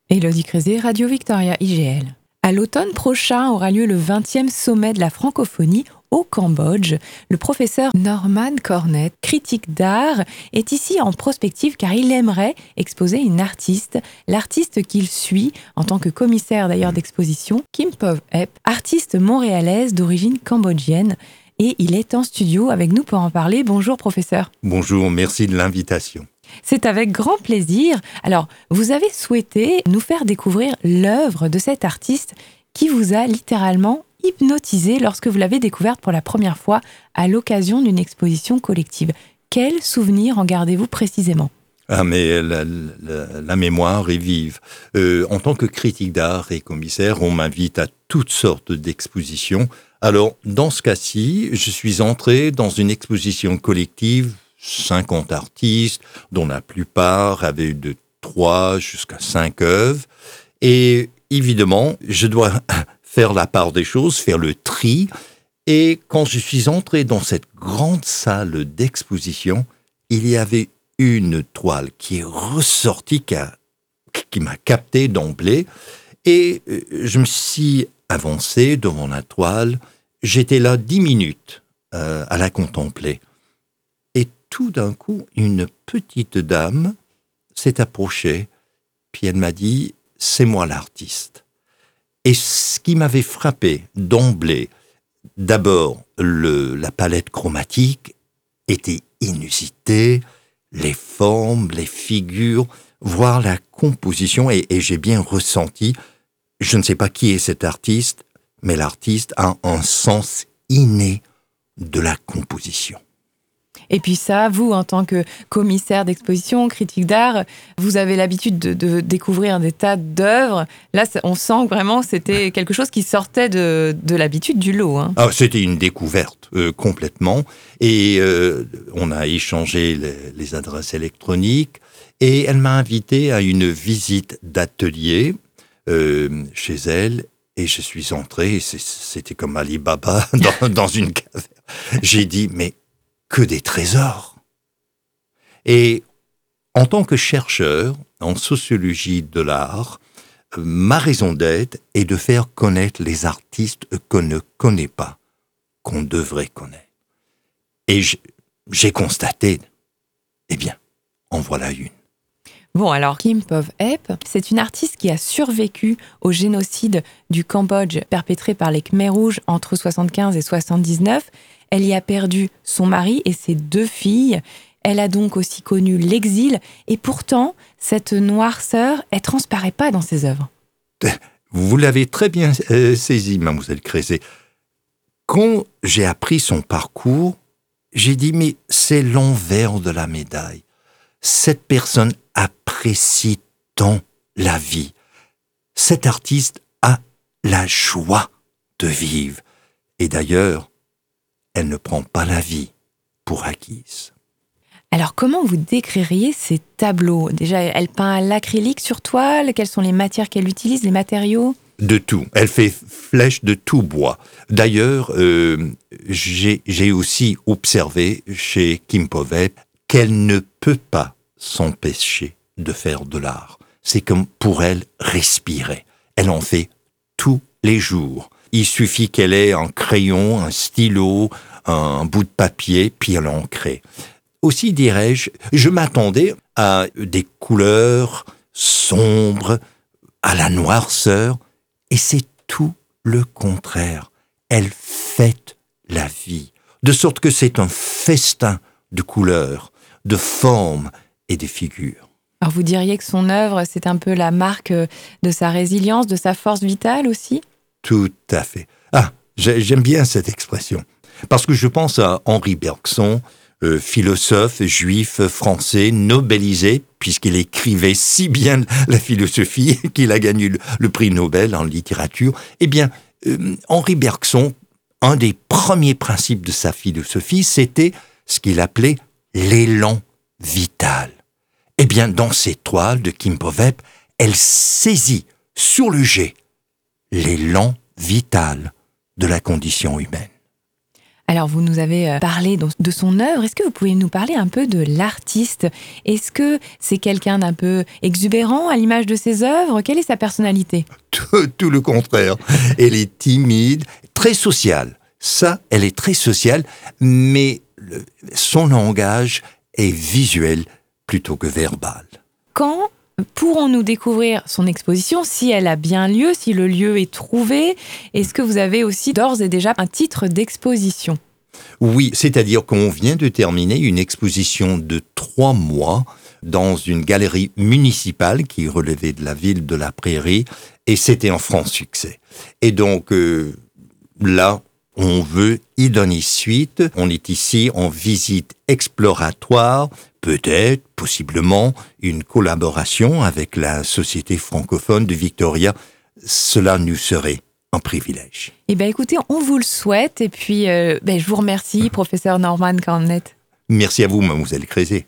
Élodie Crézé, Radio Victoria IGL. À l'automne prochain aura lieu le 20e sommet de la francophonie au Cambodge. Le professeur Norman Cornett, critique d'art, est ici en prospective car il aimerait exposer une artiste, l'artiste qu'il suit en tant que commissaire d'ailleurs d'exposition, Kim Pov Hep, artiste montréalaise d'origine cambodgienne. Et il est en studio avec nous pour en parler. Bonjour professeur. Bonjour, merci de l'invitation. C'est avec grand plaisir. Alors, vous avez souhaité nous faire découvrir l'œuvre de cet artiste qui vous a littéralement hypnotisé lorsque vous l'avez découverte pour la première fois à l'occasion d'une exposition collective. Quel souvenir en gardez-vous précisément ? Ah, mais la mémoire est vive. En tant que critique d'art et commissaire, on m'invite à toutes sortes d'expositions. Alors, dans ce cas-ci, je suis entré dans une exposition collective 50 artistes, dont la plupart avaient de 3 jusqu'à 5 œuvres. Et évidemment, je dois faire la part des choses, faire le tri. Et quand je suis entré dans cette grande salle d'exposition, il y avait une toile qui est ressortie, qui m'a capté d'emblée. Et je me suis avancé devant la toile. J'étais là 10 minutes à la contempler. Tout d'un coup, une petite dame s'est approchée, puis elle m'a dit « c'est moi l'artiste ». Et ce qui m'avait frappé d'emblée, d'abord, la palette chromatique était inusitée, les formes, les figures, voire la composition, et j'ai bien ressenti, je ne sais pas qui est cet artiste, mais l'artiste a un sens inné de la composition. Et puis ça, vous, en tant que commissaire d'exposition, critique d'art, vous avez l'habitude de découvrir des tas d'œuvres. Là, on sent vraiment que c'était quelque chose qui sortait de l'habitude du lot. Hein. Ah, c'était une découverte, complètement. Et on a échangé les adresses électroniques. Et elle m'a invité à une visite d'atelier chez elle. Et je suis entré, et c'était comme Ali Baba dans une caverne. J'ai dit, mais que des trésors. Et en tant que chercheur en sociologie de l'art, ma raison d'être est de faire connaître les artistes qu'on ne connaît pas, qu'on devrait connaître. Et j'ai constaté, eh bien, en voilà une. Bon, alors Kim Pov Hep, c'est une artiste qui a survécu au génocide du Cambodge perpétré par les Khmers rouges entre 75 et 79. Elle y a perdu son mari et ses 2 filles. Elle a donc aussi connu l'exil. Et pourtant, cette noirceur, elle transparaît pas dans ses œuvres. Vous l'avez très bien saisi, mademoiselle Crézé. Quand j'ai appris son parcours, j'ai dit, mais c'est l'envers de la médaille. Cette personne apprécie tant la vie. Cet artiste a la joie de vivre. Et d'ailleurs, elle ne prend pas la vie pour acquise. Alors, comment vous décririez ces tableaux ? Déjà, elle peint à l'acrylique sur toile. Quelles sont les matières qu'elle utilise, les matériaux ? De tout. Elle fait flèche de tout bois. D'ailleurs, j'ai aussi observé chez Kim Pov Hep qu'elle ne peut pas s'empêcher de faire de l'art. C'est comme pour elle respirer. Elle en fait tous les jours. Il suffit qu'elle ait un crayon, un stylo, un bout de papier, puis elle en crée. Aussi dirais-je, je m'attendais à des couleurs sombres, à la noirceur, et c'est tout le contraire. Elle fête la vie, de sorte que c'est un festin de couleurs, de formes et de figures. Alors vous diriez que son œuvre, c'est un peu la marque de sa résilience, de sa force vitale aussi ? Tout à fait. Ah, j'aime bien cette expression. Parce que je pense à Henri Bergson, philosophe juif français nobelisé, puisqu'il écrivait si bien la philosophie qu'il a gagné le prix Nobel en littérature. Eh bien, Henri Bergson, un des premiers principes de sa philosophie, c'était ce qu'il appelait l'élan vital. Eh bien, dans ces toiles de Kim Pov Hep, elle saisit sur le jet l'élan vital de la condition humaine. Alors, vous nous avez parlé de son œuvre. Est-ce que vous pouvez nous parler un peu de l'artiste? Est-ce que c'est quelqu'un d'un peu exubérant à l'image de ses œuvres? Quelle est sa personnalité? Tout le contraire. Elle est timide, très sociale. Ça, elle est très sociale, mais son langage est visuel plutôt que verbal. Quand pourrons-nous découvrir son exposition, si elle a bien lieu, si le lieu est trouvé? Est-ce que vous avez aussi d'ores et déjà un titre d'exposition? Oui, c'est-à-dire qu'on vient de terminer une exposition de 3 mois dans une galerie municipale qui relevait de la ville de la Prairie, et c'était un franc succès. Et donc là, on veut y donner suite. On est ici en visite exploratoire, peut-être, possiblement, une collaboration avec la Société francophone de Victoria. Cela nous serait un privilège. Eh bien, écoutez, on vous le souhaite. Et puis, je vous remercie, professeur Norman Cornett. Merci à vous, mademoiselle Crézé.